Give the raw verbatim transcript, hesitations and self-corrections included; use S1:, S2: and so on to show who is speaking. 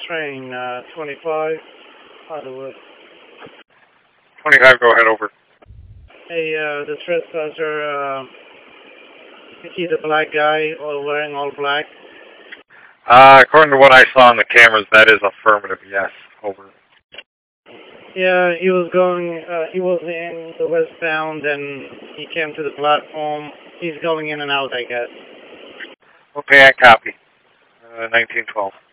S1: train, uh, twenty-five, Hollywood.
S2: twenty-five, go ahead, over.
S1: Hey, uh, the trespasser, uh, is he the black guy, all wearing all black?
S2: Uh, according to what I saw on the cameras, that is affirmative, yes, over.
S1: Yeah, he was going, uh, he was in the westbound and he came to the platform. He's going in and out, I guess.
S2: Okay, I copy. Uh, nineteen twelve.